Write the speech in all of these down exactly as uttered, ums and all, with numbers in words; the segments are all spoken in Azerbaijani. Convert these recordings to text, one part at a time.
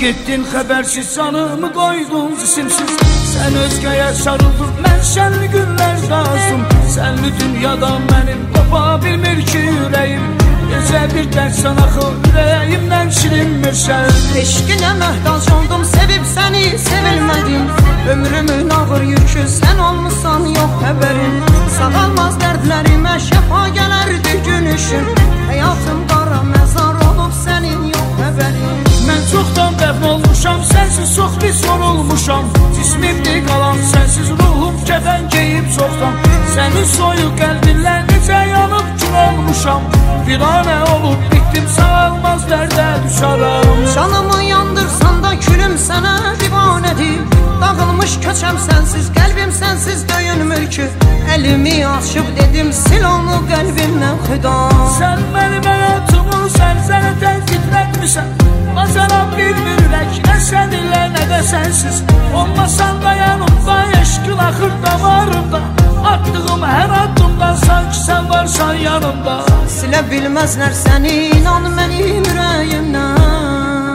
Gittin xəbərsiz canımı qoydun cisimsiz. Sən özgəyə sarıldın, mən şənli günlər razım. Sənli dünyadan mənim qopa bilmir ki ürəyim. Gecə bir dərsən axı ürəyimdən silinmirsən. Eşqinə məhtac oldum, sevib səni sevilmədim. Ömrümün ağır yükü sən olmusan, yox xəbərin. Sağalmaz dərdlərimə şəfa gələrdi gün işin. Həyatım qara məzar olub sənin yox xəbərin. Mən çoxdan dəfn olmuşam, sənsiz çox pis yorulmuşam. Cismimdir qalan sənsiz, ruhum kəfən geyib çoxdan. Sənin soyuq qəlbinlə necə yanıb kül olmuşam. Viranə olub bitdim, sağalmaz dərdə düşarım. Canımı yandırsan da külüm sənə divanədir. Dağılmış köçəm sənsiz, qəlbim sənsiz döyünmür ki. Əlimi açıb dedim, sil onu qəlbimdən xüda. Sən mənim həyatımı sənzənətən titrətmişsən. Bacaram bir ürək, nə səninlə nə də sənsiz. Olmasan da yanımda, eşqin axır damarımda. Atdığım hər addımdan sanki sən varsan yanımda. Silə bilməzlər səni, inan mənim ürəyimdən.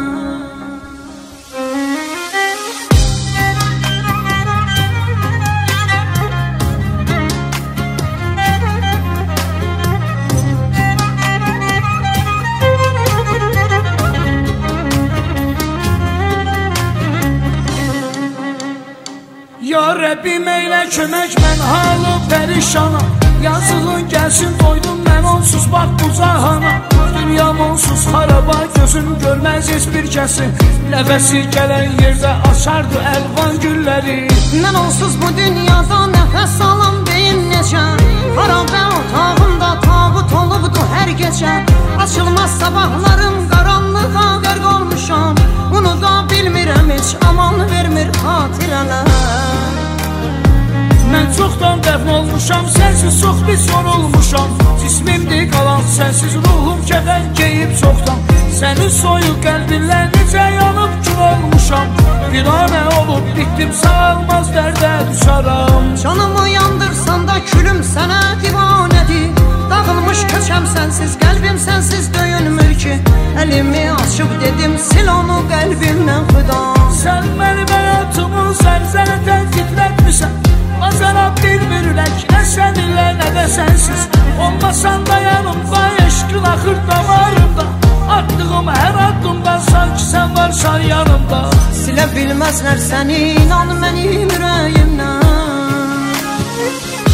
Ya Rəbbim eylə kömək, mən halı pərişanam. Yazığın gəlsin, doydum mən onsuz bax bu cahana. Dünyam onsuz xaraba, gözüm görməz heç bir kəsin. Nəfəsi gələn yerdə açardı əlvan gülləri. Mən onsuz bu dünyada nəfəs alam deyim necə. Xarabə otağımda tabut olubdu hər gecə. Açılmaz sabahlarım, qaranlığa qərq olmuşam. Bunu da bilmirəm heç, aman vermir xatirələr. Mən çoxdan dəfn olmuşam, sənsiz çox pis yorulmuşam. Cismimdir qalan sənsiz, ruhum kəfən geyib çoxdan. Sənin soyuq qəlbinlə necə yanıb kül olmuşam. Viranə olub bitdim, sağalmaz dərdə düşarım. Canımı yandırsan da külüm sənə divanədir. Dağılmış köçəm sənsiz, qəlbim sənsiz döyünmür ki. Əlimi açıb dedim, sil onu qəlbimdən xüda. Sən mənim həyatımı sənzənətən titrətmişsən. Bacaram bir bir ürək, nə səninlə nə də sənsiz. Olmasan da yanımda, eşqin axır damarımda. Atdığım hər addımdan sanki sən varsan yanımda. Silə bilməzlər səni, inan mənim ürəyimdən.